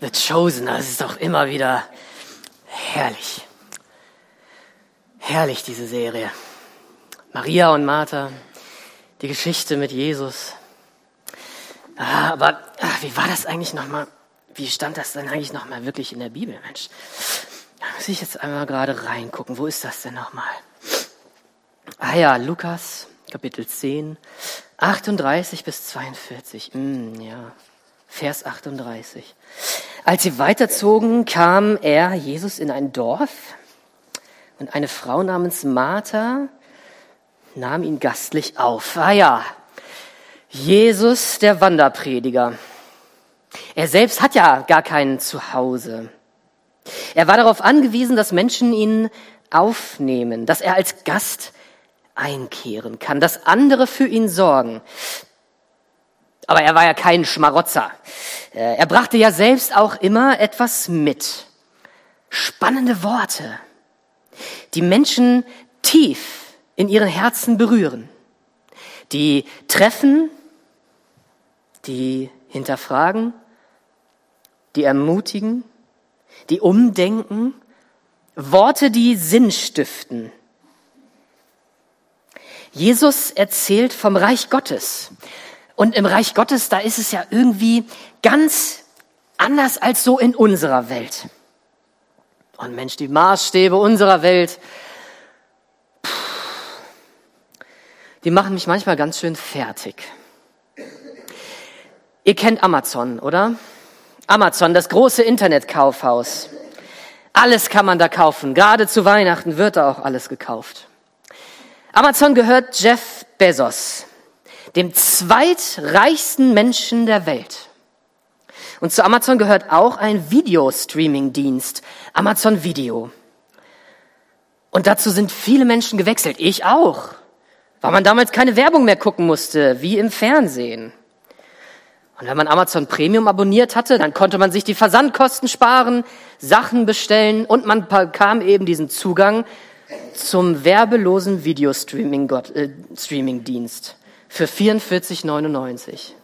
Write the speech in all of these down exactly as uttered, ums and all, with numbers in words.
The Chosen, das ist doch immer wieder herrlich. Herrlich, diese Serie. Maria und Martha, die Geschichte mit Jesus. Ah, aber ach, wie war das eigentlich nochmal? Wie stand das denn eigentlich nochmal wirklich in der Bibel, Mensch? Da muss ich jetzt einmal gerade reingucken. Wo ist das denn nochmal? Ah ja, Lukas, Kapitel zehn, achtunddreißig bis zweiundvierzig. Mm, ja, Vers achtunddreißig. Als sie weiterzogen, kam er, Jesus, in ein Dorf und eine Frau namens Martha nahm ihn gastlich auf. Ah ja, Jesus, der Wanderprediger. Er selbst hat ja gar kein Zuhause. Er war darauf angewiesen, dass Menschen ihn aufnehmen, dass er als Gast einkehren kann, dass andere für ihn sorgen. Aber er war ja kein Schmarotzer. Er brachte ja selbst auch immer etwas mit. Spannende Worte, die Menschen tief in ihren Herzen berühren, die treffen, die hinterfragen, die ermutigen, die umdenken, Worte, die Sinn stiften. Jesus erzählt vom Reich Gottes. Und im Reich Gottes, da ist es ja irgendwie ganz anders als so in unserer Welt. Und Mensch, die Maßstäbe unserer Welt, die machen mich manchmal ganz schön fertig. Ihr kennt Amazon, oder? Amazon, das große Internetkaufhaus. Alles kann man da kaufen. Gerade zu Weihnachten wird da auch alles gekauft. Amazon gehört Jeff Bezos, dem zweitreichsten Menschen der Welt. Und zu Amazon gehört auch ein Videostreaming-Dienst, Amazon Video. Und dazu sind viele Menschen gewechselt, ich auch, weil man damals keine Werbung mehr gucken musste, wie im Fernsehen. Und wenn man Amazon Premium abonniert hatte, dann konnte man sich die Versandkosten sparen, Sachen bestellen und man bekam eben diesen Zugang zum werbelosen Videostreaming-Dienst für vierundvierzig neunundneunzig.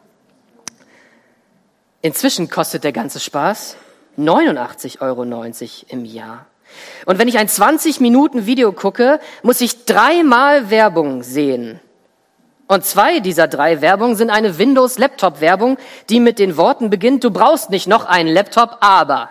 Inzwischen kostet der ganze Spaß neunundachtzig Euro neunzig im Jahr. Und wenn ich ein zwanzig Minuten Video gucke, muss ich dreimal Werbung sehen. Und zwei dieser drei Werbungen sind eine Windows-Laptop-Werbung, die mit den Worten beginnt, du brauchst nicht noch einen Laptop, aber.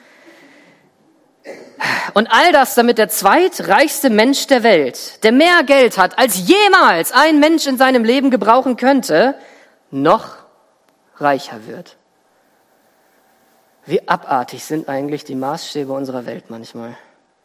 Und all das, damit der zweitreichste Mensch der Welt, der mehr Geld hat, als jemals ein Mensch in seinem Leben gebrauchen könnte, noch reicher wird. Wie abartig sind eigentlich die Maßstäbe unserer Welt manchmal.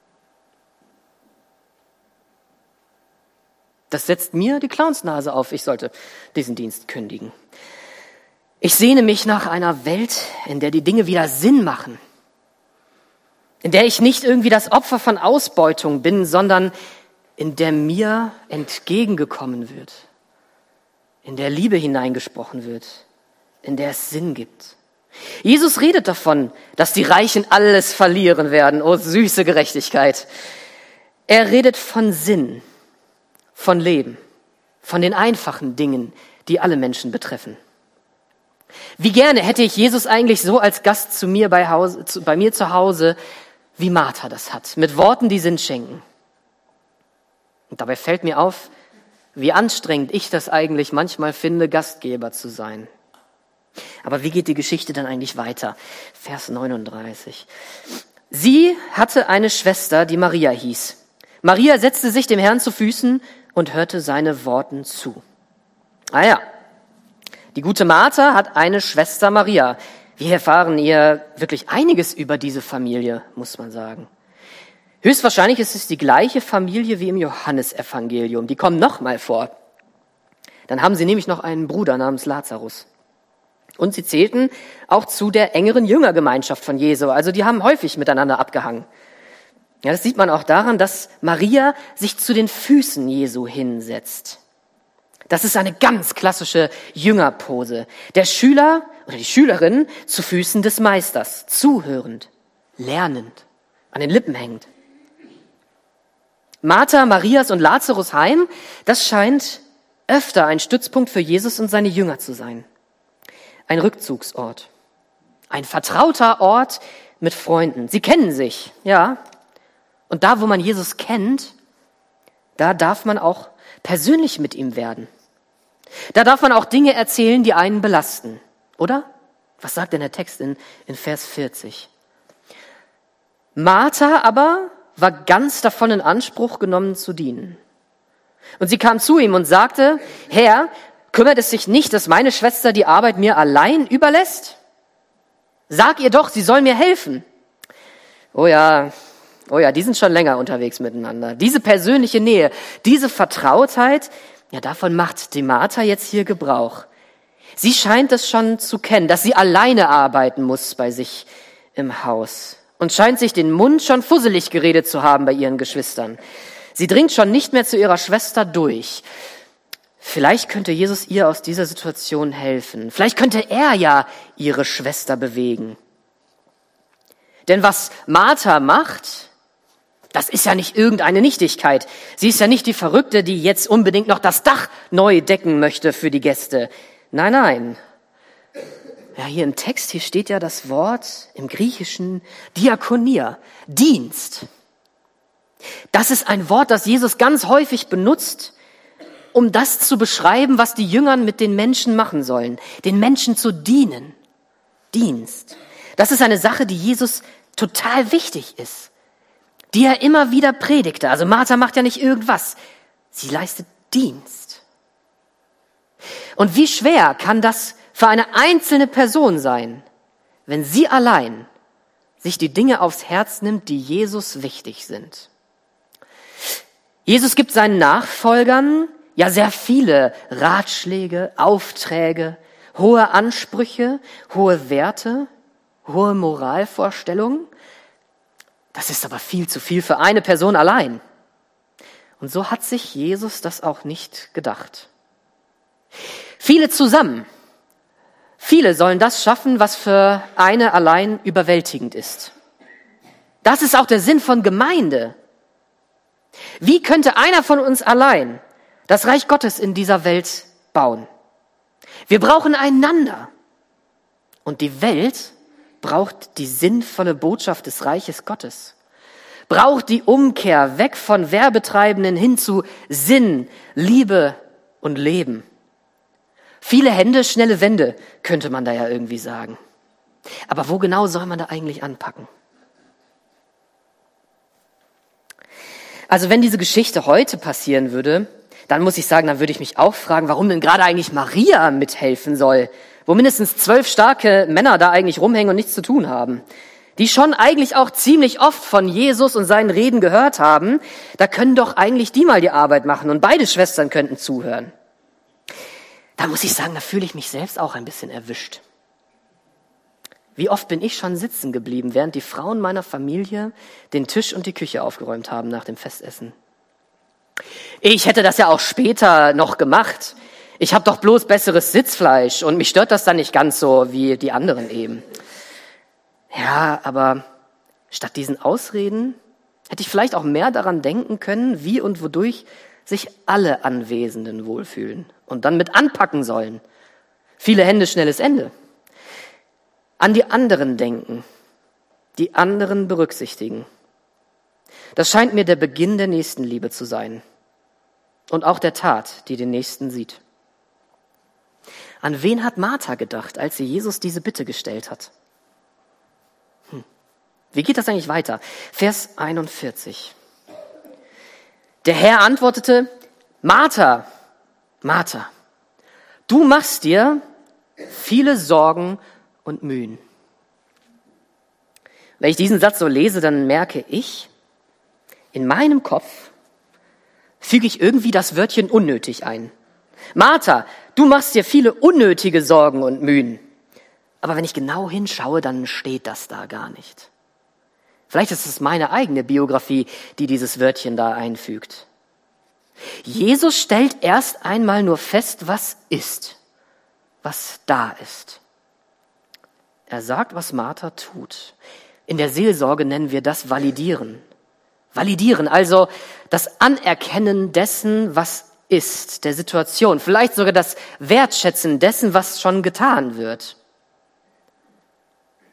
Das setzt mir die Clownsnase auf, ich sollte diesen Dienst kündigen. Ich sehne mich nach einer Welt, in der die Dinge wieder Sinn machen. In der ich nicht irgendwie das Opfer von Ausbeutung bin, sondern in der mir entgegengekommen wird. In der Liebe hineingesprochen wird. In der es Sinn gibt. Jesus redet davon, dass die Reichen alles verlieren werden. Oh, süße Gerechtigkeit. Er redet von Sinn, von Leben, von den einfachen Dingen, die alle Menschen betreffen. Wie gerne hätte ich Jesus eigentlich so als Gast zu mir bei, Hause, zu, bei mir zu Hause, wie Martha das hat, mit Worten, die Sinn schenken. Und dabei fällt mir auf, wie anstrengend ich das eigentlich manchmal finde, Gastgeber zu sein. Aber wie geht die Geschichte dann eigentlich weiter? Vers neununddreißig. Sie hatte eine Schwester, die Maria hieß. Maria setzte sich dem Herrn zu Füßen und hörte seine Worten zu. Ah ja, die gute Martha hat eine Schwester Maria. Wir erfahren ihr wirklich einiges über diese Familie, muss man sagen. Höchstwahrscheinlich ist es die gleiche Familie wie im Johannesevangelium. Die kommen noch mal vor. Dann haben sie nämlich noch einen Bruder namens Lazarus. Und sie zählten auch zu der engeren Jüngergemeinschaft von Jesu. Also die haben häufig miteinander abgehangen. Ja, das sieht man auch daran, dass Maria sich zu den Füßen Jesu hinsetzt. Das ist eine ganz klassische Jüngerpose. Der Schüler oder die Schülerin zu Füßen des Meisters, zuhörend, lernend, an den Lippen hängend. Martha, Marias und Lazarus Heim, das scheint öfter ein Stützpunkt für Jesus und seine Jünger zu sein. Ein Rückzugsort. Ein vertrauter Ort mit Freunden. Sie kennen sich, ja. Und da, wo man Jesus kennt, da darf man auch persönlich mit ihm werden. Da darf man auch Dinge erzählen, die einen belasten, oder? Was sagt denn der Text in, in Vers vierzig? Martha aber war ganz davon in Anspruch genommen zu dienen. Und sie kam zu ihm und sagte, Herr, kümmert es sich nicht, dass meine Schwester die Arbeit mir allein überlässt? Sag ihr doch, sie soll mir helfen. Oh ja, oh ja, die sind schon länger unterwegs miteinander. Diese persönliche Nähe, diese Vertrautheit, ja, davon macht die Martha jetzt hier Gebrauch. Sie scheint es schon zu kennen, dass sie alleine arbeiten muss bei sich im Haus und scheint sich den Mund schon fusselig geredet zu haben bei ihren Geschwistern. Sie dringt schon nicht mehr zu ihrer Schwester durch. Vielleicht könnte Jesus ihr aus dieser Situation helfen. Vielleicht könnte er ja ihre Schwester bewegen. Denn was Martha macht, das ist ja nicht irgendeine Nichtigkeit. Sie ist ja nicht die Verrückte, die jetzt unbedingt noch das Dach neu decken möchte für die Gäste. Nein, nein. Ja, hier im Text, hier steht ja das Wort im Griechischen Diakonia, Dienst. Das ist ein Wort, das Jesus ganz häufig benutzt, um das zu beschreiben, was die Jünger mit den Menschen machen sollen, den Menschen zu dienen. Dienst. Das ist eine Sache, die Jesus total wichtig ist, die er immer wieder predigte. Also Martha macht ja nicht irgendwas, sie leistet Dienst. Und wie schwer kann das für eine einzelne Person sein, wenn sie allein sich die Dinge aufs Herz nimmt, die Jesus wichtig sind? Jesus gibt seinen Nachfolgern ja sehr viele Ratschläge, Aufträge, hohe Ansprüche, hohe Werte, hohe Moralvorstellungen. Das ist aber viel zu viel für eine Person allein. Und so hat sich Jesus das auch nicht gedacht. Viele zusammen, viele sollen das schaffen, was für eine allein überwältigend ist. Das ist auch der Sinn von Gemeinde. Wie könnte einer von uns allein das Reich Gottes in dieser Welt bauen? Wir brauchen einander. Und die Welt braucht die sinnvolle Botschaft des Reiches Gottes. Braucht die Umkehr weg von Werbetreibenden hin zu Sinn, Liebe und Leben. Viele Hände, schnelle Wände, könnte man da ja irgendwie sagen. Aber wo genau soll man da eigentlich anpacken? Also wenn diese Geschichte heute passieren würde, dann muss ich sagen, dann würde ich mich auch fragen, warum denn gerade eigentlich Maria mithelfen soll, wo mindestens zwölf starke Männer da eigentlich rumhängen und nichts zu tun haben, die schon eigentlich auch ziemlich oft von Jesus und seinen Reden gehört haben. Da können doch eigentlich die mal die Arbeit machen und beide Schwestern könnten zuhören. Da muss ich sagen, da fühle ich mich selbst auch ein bisschen erwischt. Wie oft bin ich schon sitzen geblieben, während die Frauen meiner Familie den Tisch und die Küche aufgeräumt haben nach dem Festessen. Ich hätte das ja auch später noch gemacht. Ich habe doch bloß besseres Sitzfleisch und mich stört das dann nicht ganz so wie die anderen eben. Ja, aber statt diesen Ausreden hätte ich vielleicht auch mehr daran denken können, wie und wodurch sich alle Anwesenden wohlfühlen und dann mit anpacken sollen. Viele Hände, schnelles Ende. An die anderen denken, die anderen berücksichtigen. Das scheint mir der Beginn der Nächstenliebe zu sein und auch der Tat, die den Nächsten sieht. An wen hat Martha gedacht, als sie Jesus diese Bitte gestellt hat? Hm. Wie geht das eigentlich weiter? Vers einundvierzig. Der Herr antwortete, Martha, Martha, du machst dir viele Sorgen und Mühen. Wenn ich diesen Satz so lese, dann merke ich, in meinem Kopf füge ich irgendwie das Wörtchen unnötig ein. Martha, du machst dir viele unnötige Sorgen und Mühen. Aber wenn ich genau hinschaue, dann steht das da gar nicht. Vielleicht ist es meine eigene Biografie, die dieses Wörtchen da einfügt. Jesus stellt erst einmal nur fest, was ist, was da ist. Er sagt, was Martha tut. In der Seelsorge nennen wir das Validieren. Validieren, also das Anerkennen dessen, was ist, der Situation. Vielleicht sogar das Wertschätzen dessen, was schon getan wird.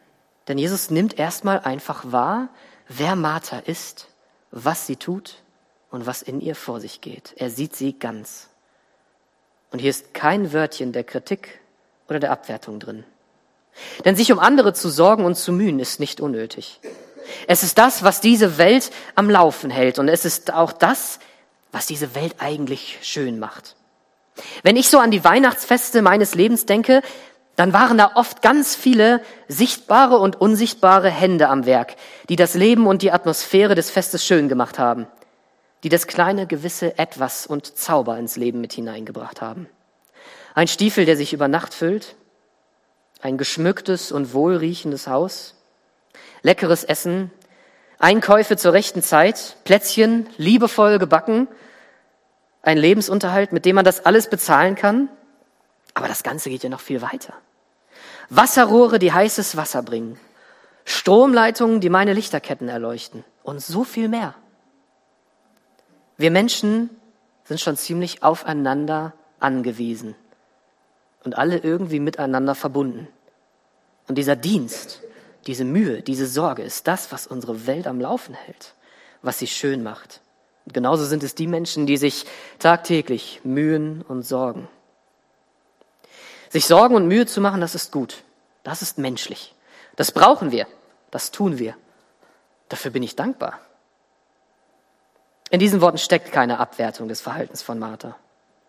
Denn Jesus nimmt erstmal einfach wahr, wer Martha ist, was sie tut und was in ihr vor sich geht. Er sieht sie ganz. Und hier ist kein Wörtchen der Kritik oder der Abwertung drin. Denn sich um andere zu sorgen und zu mühen, ist nicht unnötig. Es ist das, was diese Welt am Laufen hält. Und es ist auch das, was diese Welt eigentlich schön macht. Wenn ich so an die Weihnachtsfeste meines Lebens denke, dann waren da oft ganz viele sichtbare und unsichtbare Hände am Werk, die das Leben und die Atmosphäre des Festes schön gemacht haben, die das kleine gewisse Etwas und Zauber ins Leben mit hineingebracht haben. Ein Stiefel, der sich über Nacht füllt, ein geschmücktes und wohlriechendes Haus, leckeres Essen, Einkäufe zur rechten Zeit, Plätzchen, liebevoll gebacken, ein Lebensunterhalt, mit dem man das alles bezahlen kann. Aber das Ganze geht ja noch viel weiter. Wasserrohre, die heißes Wasser bringen, Stromleitungen, die meine Lichterketten erleuchten und so viel mehr. Wir Menschen sind schon ziemlich aufeinander angewiesen und alle irgendwie miteinander verbunden. Und dieser Dienst, diese Mühe, diese Sorge ist das, was unsere Welt am Laufen hält, was sie schön macht. Und genauso sind es die Menschen, die sich tagtäglich mühen und sorgen. Sich Sorgen und Mühe zu machen, das ist gut. Das ist menschlich. Das brauchen wir. Das tun wir. Dafür bin ich dankbar. In diesen Worten steckt keine Abwertung des Verhaltens von Martha.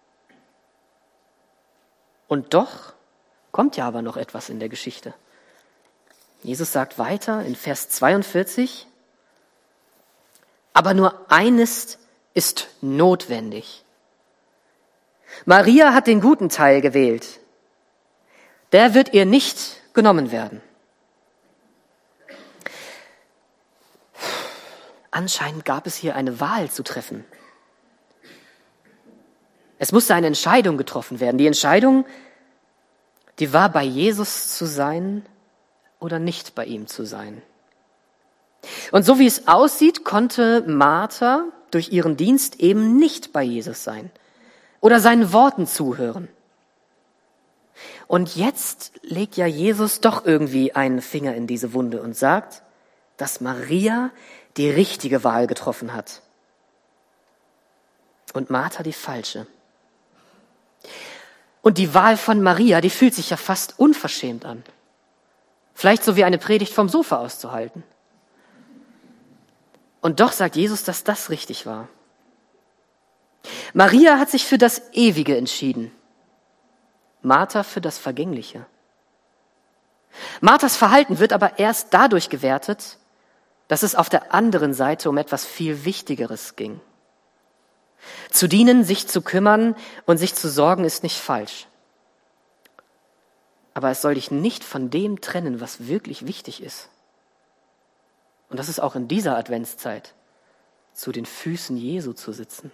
Und doch kommt ja aber noch etwas in der Geschichte. Jesus sagt weiter in Vers zweiundvierzig, aber nur eines ist notwendig. Maria hat den guten Teil gewählt. Der wird ihr nicht genommen werden. Anscheinend gab es hier eine Wahl zu treffen. Es musste eine Entscheidung getroffen werden. Die Entscheidung, die war, bei Jesus zu sein oder nicht bei ihm zu sein. Und so wie es aussieht, konnte Martha durch ihren Dienst eben nicht bei Jesus sein oder seinen Worten zuhören. Und jetzt legt ja Jesus doch irgendwie einen Finger in diese Wunde und sagt, dass Maria die richtige Wahl getroffen hat und Martha die falsche. Und die Wahl von Maria, die fühlt sich ja fast unverschämt an. Vielleicht so wie eine Predigt vom Sofa auszuhalten. Und doch sagt Jesus, dass das richtig war. Maria hat sich für das Ewige entschieden. Martha für das Vergängliche. Marthas Verhalten wird aber erst dadurch gewertet, dass es auf der anderen Seite um etwas viel Wichtigeres ging. Zu dienen, sich zu kümmern und sich zu sorgen, ist nicht falsch. Aber es soll dich nicht von dem trennen, was wirklich wichtig ist. Und das ist auch in dieser Adventszeit, zu den Füßen Jesu zu sitzen.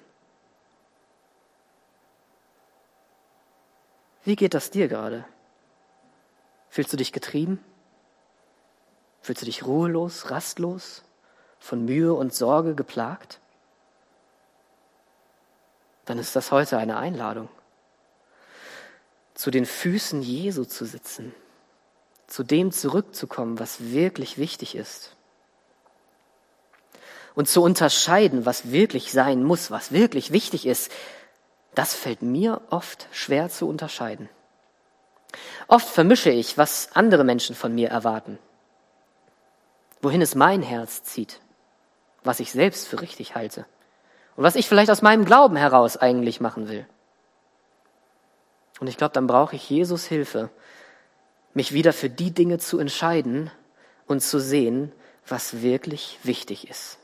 Wie geht das dir gerade? Fühlst du dich getrieben? Fühlst du dich ruhelos, rastlos, von Mühe und Sorge geplagt? Dann ist das heute eine Einladung, zu den Füßen Jesu zu sitzen, zu dem zurückzukommen, was wirklich wichtig ist. Und zu unterscheiden, was wirklich sein muss, was wirklich wichtig ist, das fällt mir oft schwer zu unterscheiden. Oft vermische ich, was andere Menschen von mir erwarten, wohin es mein Herz zieht, was ich selbst für richtig halte und was ich vielleicht aus meinem Glauben heraus eigentlich machen will. Und ich glaube, dann brauche ich Jesus Hilfe, mich wieder für die Dinge zu entscheiden und zu sehen, was wirklich wichtig ist.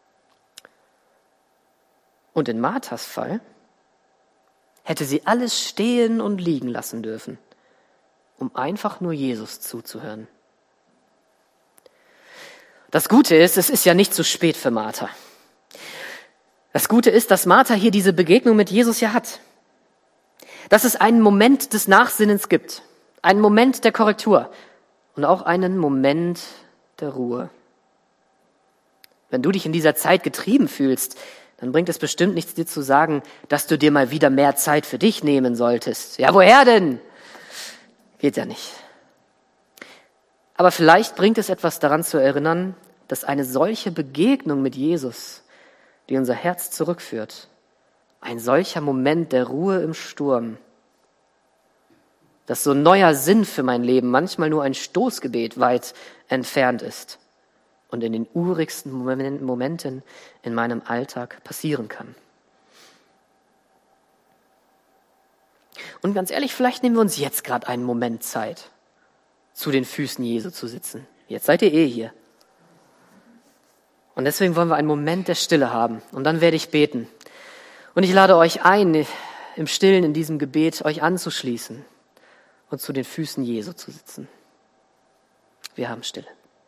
Und in Marthas Fall hätte sie alles stehen und liegen lassen dürfen, um einfach nur Jesus zuzuhören. Das Gute ist, es ist ja nicht zu spät für Martha. Das Gute ist, dass Martha hier diese Begegnung mit Jesus ja hat. Dass es einen Moment des Nachsinnens gibt, einen Moment der Korrektur und auch einen Moment der Ruhe. Wenn du dich in dieser Zeit getrieben fühlst, dann bringt es bestimmt nichts, dir zu sagen, dass du dir mal wieder mehr Zeit für dich nehmen solltest. Ja, woher denn? Geht ja nicht. Aber vielleicht bringt es etwas daran zu erinnern, dass eine solche Begegnung mit Jesus, die unser Herz zurückführt, ein solcher Moment der Ruhe im Sturm, dass so ein neuer Sinn für mein Leben manchmal nur ein Stoßgebet weit entfernt ist und in den urigsten Momenten in meinem Alltag passieren kann. Und ganz ehrlich, vielleicht nehmen wir uns jetzt gerade einen Moment Zeit, zu den Füßen Jesu zu sitzen. Jetzt seid ihr eh hier. Und deswegen wollen wir einen Moment der Stille haben. Und dann werde ich beten. Und ich lade euch ein, im Stillen in diesem Gebet euch anzuschließen und zu den Füßen Jesu zu sitzen. Wir haben Stille.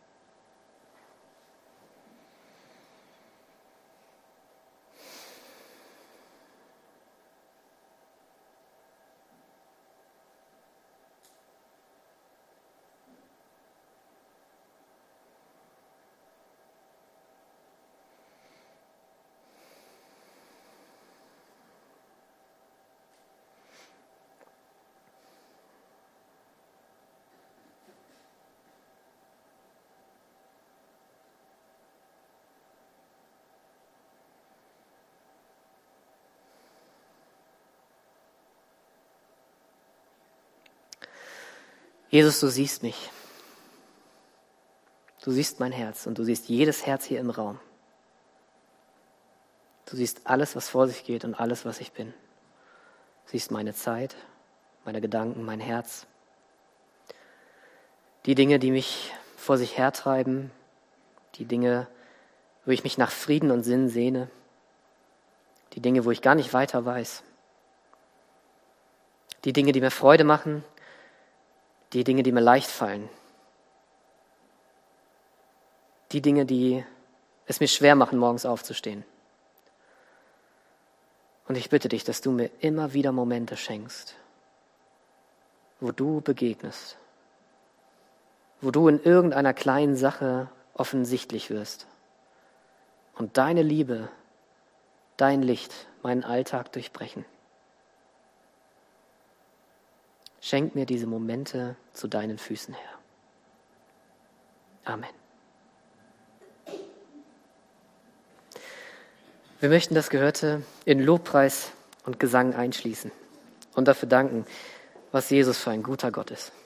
Jesus, du siehst mich. Du siehst mein Herz und du siehst jedes Herz hier im Raum. Du siehst alles, was vor sich geht und alles, was ich bin. Du siehst meine Zeit, meine Gedanken, mein Herz. Die Dinge, die mich vor sich hertreiben, die Dinge, wo ich mich nach Frieden und Sinn sehne, die Dinge, wo ich gar nicht weiter weiß, die Dinge, die mir Freude machen, die Dinge, die mir leicht fallen. Die Dinge, die es mir schwer machen, morgens aufzustehen. Und ich bitte dich, dass du mir immer wieder Momente schenkst, wo du begegnest, wo du in irgendeiner kleinen Sache offensichtlich wirst und deine Liebe, dein Licht meinen Alltag durchbrechen. Schenk mir diese Momente zu deinen Füßen, Herr. Amen. Wir möchten das Gehörte in Lobpreis und Gesang einschließen und dafür danken, was Jesus für ein guter Gott ist.